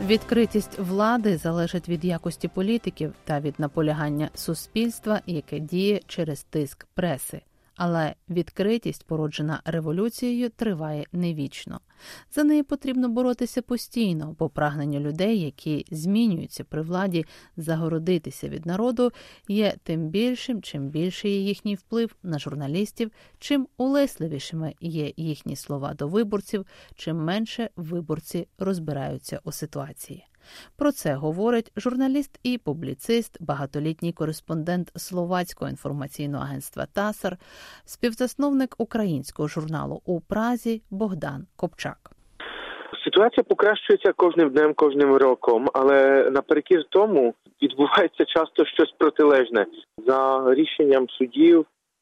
Відкритість влади залежить від якості політиків та від наполягання суспільства, яке діє через тиск преси. Але відкритість, породжена революцією, триває не вічно. За неї потрібно боротися постійно, бо прагнення людей, які змінюються при владі, загородитися від народу, є тим більшим, чим більший є їхній вплив на журналістів, чим улесливішими є їхні слова до виборців, чим менше виборці розбираються у ситуації. Про це говорить журналіст і публіцист, багатолітній кореспондент Словацького інформаційного агентства ТАСР, співзасновник українського журналу у Празі Богдан Копчак. Ситуація покращується кожним днем, кожним роком, але наперекір тому відбувається часто щось протилежне. За рішенням судів,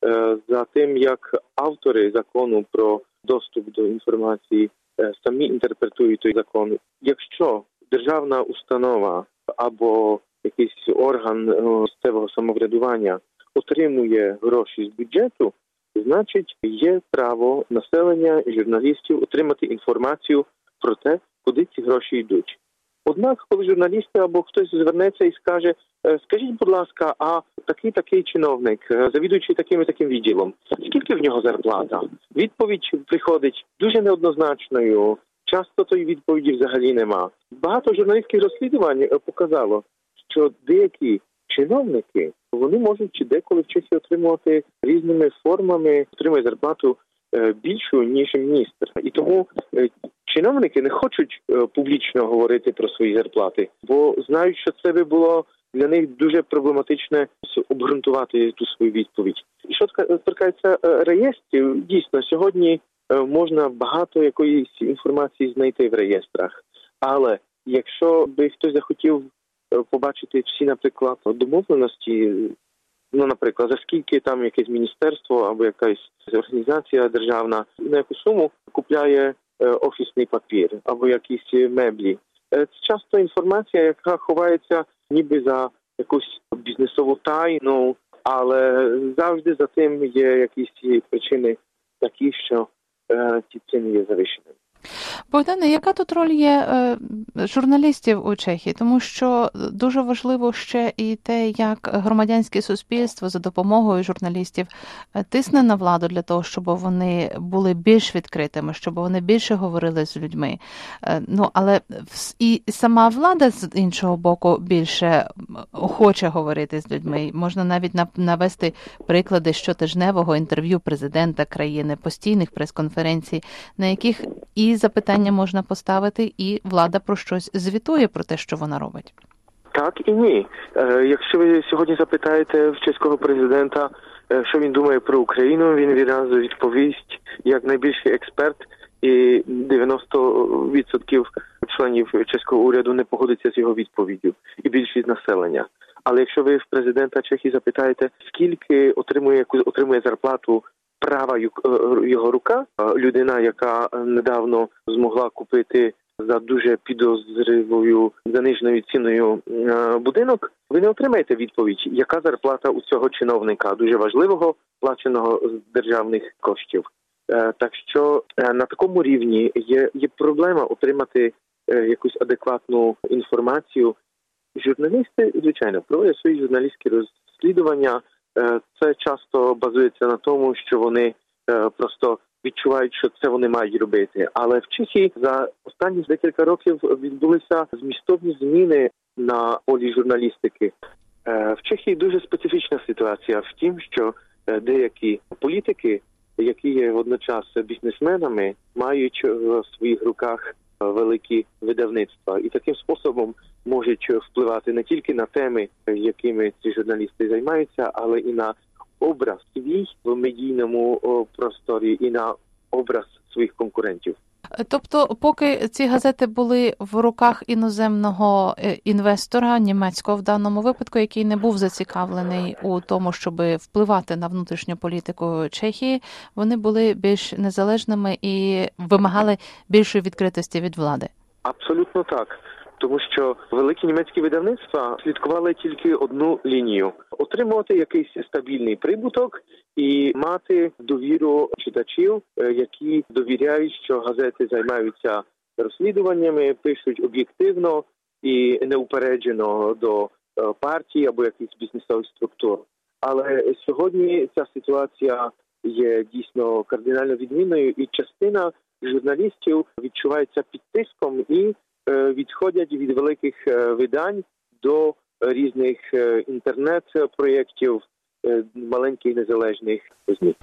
за тим, як автори закону про доступ до інформації самі інтерпретують той закон. Якщо державна установа або якийсь орган місцевого самоврядування отримує гроші з бюджету, значить є право населення і журналістів отримати інформацію про те, куди ці гроші йдуть. Однак, коли журналісти або хтось звернеться і скаже: скажіть, будь ласка, а такий чиновник, завідуючий таким і таким відділом, скільки в нього зарплата? Відповідь приходить дуже неоднозначною. Часто тої відповіді взагалі нема. Багато журналістських розслідувань показало, що деякі чиновники, вони можуть деколи в Чехії отримувати різними формами, отримує зарплату більшу, ніж міністр. І тому чиновники не хочуть публічно говорити про свої зарплати, бо знають, що це би було для них дуже проблематично обґрунтувати ту свою відповідь. І що торкається реєстрів, дійсно, сьогодні можна багато якоїсь інформації знайти в реєстрах. Але якщо би хтось захотів побачити всі, наприклад, домовленості, наприклад, за скільки там якесь міністерство або якась організація державна на яку суму купляє офісний папір або якісь меблі. Це часто інформація, яка ховається ніби за якусь бізнесову тайну, але завжди за тим є якісь причини такі, що ці ціни є завищеними. Богдане, яка тут роль є журналістів у Чехії? Тому що дуже важливо ще і те, як громадянське суспільство за допомогою журналістів тисне на владу для того, щоб вони були більш відкритими, щоб вони більше говорили з людьми. Але і сама влада, з іншого боку, більше охоче говорити з людьми. Можна навіть навести приклади щотижневого інтерв'ю президента країни, постійних прес-конференцій, на яких і запитання можна поставити, і влада про щось звітує про те, що вона робить. Так і ні. Якщо ви сьогодні запитаєте в чеського президента, що він думає про Україну, він відразу відповість як найбільший експерт, і 90% членів чеського уряду не погодиться з його відповіддю, і більшість населення. Але якщо ви в президента Чехії запитаєте, скільки отримує зарплату права його рука, людина, яка недавно змогла купити за дуже підозрілою заниженою ціною будинок, ви не отримаєте відповідь, яка зарплата у цього чиновника, дуже важливого, плаченого з державних коштів. Так що на такому рівні є проблема отримати якусь адекватну інформацію. Журналісти, звичайно, проводять свої журналістські розслідування. Це часто базується на тому, що вони просто відчувають, що це вони мають робити. Але в Чехії за останні декілька років відбулися змістовні зміни на полі журналістики. В Чехії дуже специфічна ситуація в тім, що деякі політики, які є водночас бізнесменами, мають в своїх руках великі видавництва. І таким способом можуть впливати не тільки на теми, якими ці журналісти займаються, але і на образ свій в медійному просторі, і на образ своїх конкурентів. Тобто, поки ці газети були в руках іноземного інвестора, німецького в даному випадку, який не був зацікавлений у тому, щоб впливати на внутрішню політику Чехії, вони були більш незалежними і вимагали більшої відкритості від влади. Абсолютно так. Тому що великі німецькі видавництва слідкували тільки одну лінію – отримувати якийсь стабільний прибуток і мати довіру читачів, які довіряють, що газети займаються розслідуваннями, пишуть об'єктивно і неупереджено до партії або якихось бізнесових структур. Але сьогодні ця ситуація є дійсно кардинально відмінною, і частина журналістів відчувається під тиском і відходять від великих видань до різних інтернет-проєктів, маленьких незалежних ЗМІ.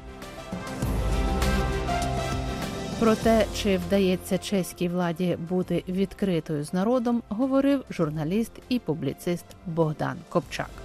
Про те, чи вдається чеській владі бути відкритою з народом, говорив журналіст і публіцист Богдан Копчак.